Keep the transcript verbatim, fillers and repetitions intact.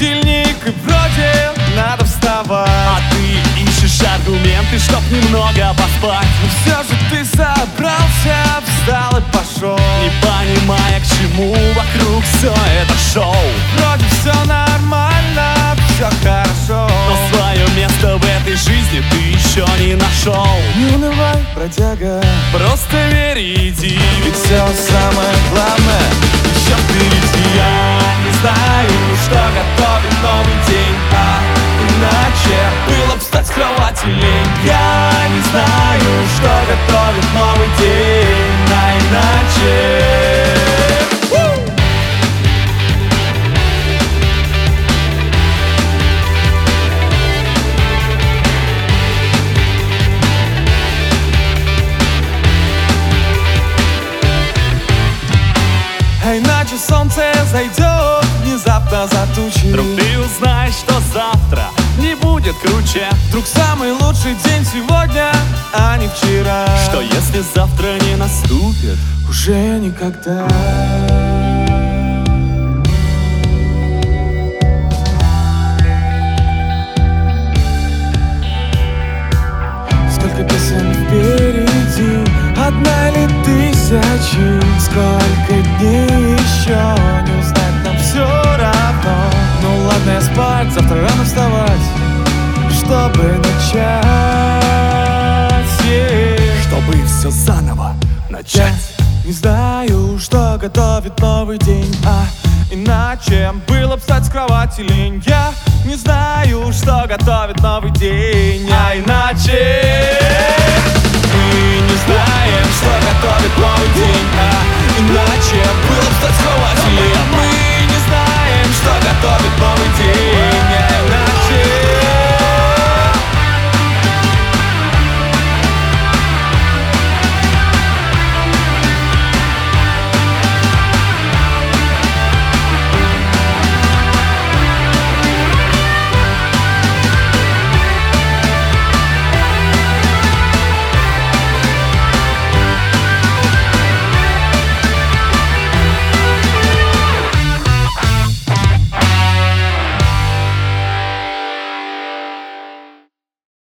будильник, и вроде надо вставать, а ты ищешь аргументы, чтоб немного поспать. но все же ты собрался, встал и пошел, Не понимая, к чему вокруг все это шоу. вроде все нормально, все хорошо, Но свое место в этой жизни ты еще не нашел. не унывай, бродяга, Просто верь и иди, ведь все самое главное еще впереди. я не знаю, Что готовит новый день, а иначе было бы встать с кровати лень. Я не знаю, что готовит новый день, а иначе А иначе солнце зайдет внезапно за тучи. вдруг ты узнаешь, что завтра не будет круче. Вдруг самый лучший день сегодня, а не вчера. Что если завтра не наступит? Уже никогда. Сколько песен впереди, одна или тысячи. Сколько дней еще, не узнать нам все равно. Ну ладно, я спать, завтра рано вставать, чтобы начать, yeah. Чтобы все заново начать. Я не знаю, что готовит новый день, а иначе было бы встать с кровати лень. Я не знаю, что готовит новый день, а иначе мы не знаем, что готовит новый день, а иначе было бы встать с кровати лень. Мы не знаем, что готовит